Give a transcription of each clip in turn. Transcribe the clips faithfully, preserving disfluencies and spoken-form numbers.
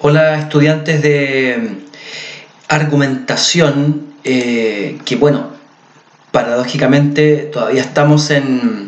Hola estudiantes de argumentación, eh, que bueno, paradójicamente todavía estamos en,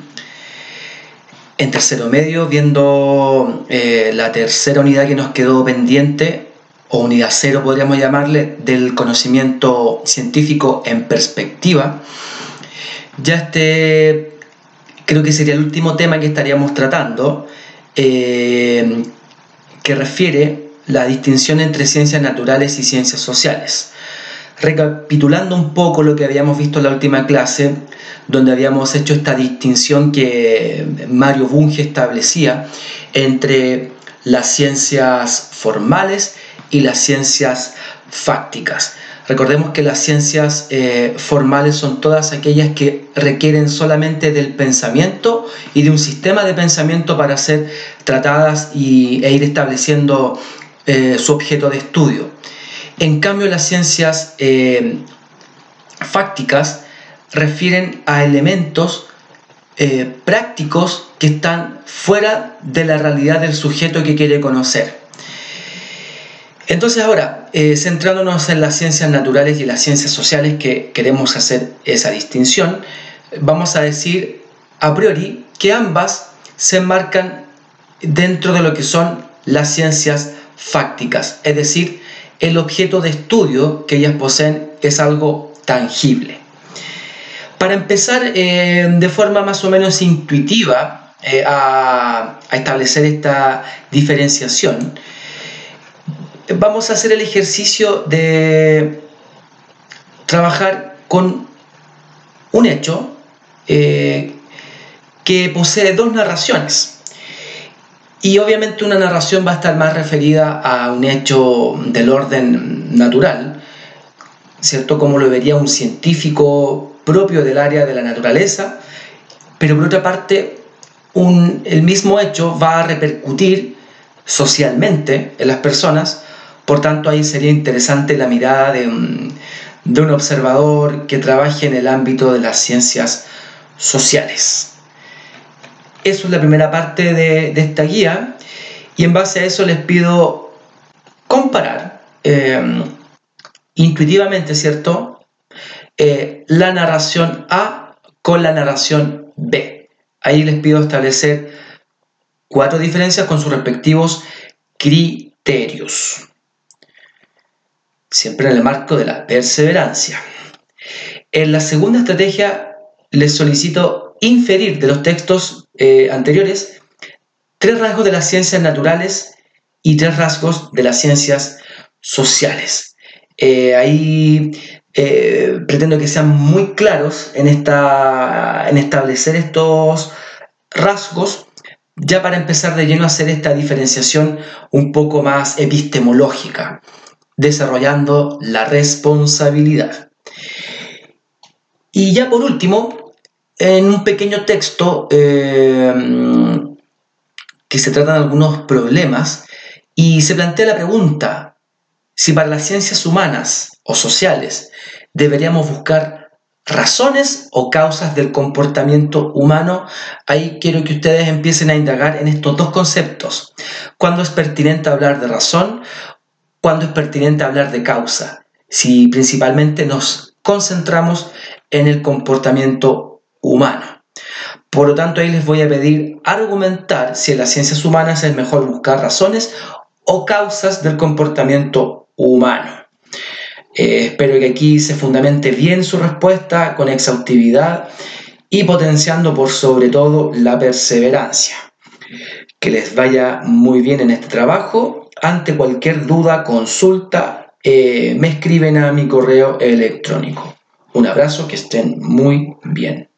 en tercero medio viendo eh, la tercera unidad que nos quedó pendiente, o unidad cero podríamos llamarle, del conocimiento científico en perspectiva. Ya este creo que sería el último tema que estaríamos tratando, eh, que refiere la distinción entre ciencias naturales y ciencias sociales. Recapitulando un poco lo que habíamos visto en la última clase, donde habíamos hecho esta distinción que Mario Bunge establecía entre las ciencias formales y las ciencias fácticas. Recordemos que las ciencias eh, formales son todas aquellas que requieren solamente del pensamiento y de un sistema de pensamiento para ser tratadas y, e ir estableciendo eh, su objeto de estudio. En cambio, las ciencias eh, fácticas refieren a elementos eh, prácticos que están fuera de la realidad del sujeto que quiere conocer. Entonces ahora, eh, centrándonos en las ciencias naturales y las ciencias sociales, que queremos hacer esa distinción, vamos a decir a priori que ambas se enmarcan dentro de lo que son las ciencias fácticas, es decir, el objeto de estudio que ellas poseen es algo tangible. Para empezar eh, de forma más o menos intuitiva eh, a, a establecer esta diferenciación, vamos a hacer el ejercicio de trabajar con un hecho eh, que posee dos narraciones. Y obviamente una narración va a estar más referida a un hecho del orden natural, ¿cierto? Como lo vería un científico propio del área de la naturaleza, pero por otra parte, un, el mismo hecho va a repercutir socialmente en las personas. Por tanto, ahí sería interesante la mirada de un, de un observador que trabaje en el ámbito de las ciencias sociales. Eso es la primera parte de, de esta guía, y en base a eso les pido comparar eh, intuitivamente, ¿cierto?, eh, la narración A con la narración B. Ahí les pido establecer cuatro diferencias con sus respectivos criterios, siempre en el marco de la perseverancia. En la segunda estrategia les solicito inferir de los textos eh, anteriores tres rasgos de las ciencias naturales y tres rasgos de las ciencias sociales. Eh, ahí eh, pretendo que sean muy claros en, esta, en establecer estos rasgos, ya para empezar de lleno a hacer esta diferenciación un poco más epistemológica, desarrollando la responsabilidad. Y ya por último, en un pequeño texto eh, que se tratan algunos problemas y se plantea la pregunta si para las ciencias humanas o sociales deberíamos buscar razones o causas del comportamiento humano. Ahí quiero que ustedes empiecen a indagar en estos dos conceptos. ¿Cuándo es pertinente hablar de razón? ¿Cuándo es pertinente hablar de causa? Si principalmente nos concentramos en el comportamiento humano. Por lo tanto, ahí les voy a pedir argumentar si en las ciencias humanas es mejor buscar razones o causas del comportamiento humano. Eh, espero que aquí se fundamente bien su respuesta con exhaustividad y potenciando por sobre todo la perseverancia. Que les vaya muy bien en este trabajo. Ante cualquier duda, consulta, eh, me escriben a mi correo electrónico. Un abrazo, que estén muy bien.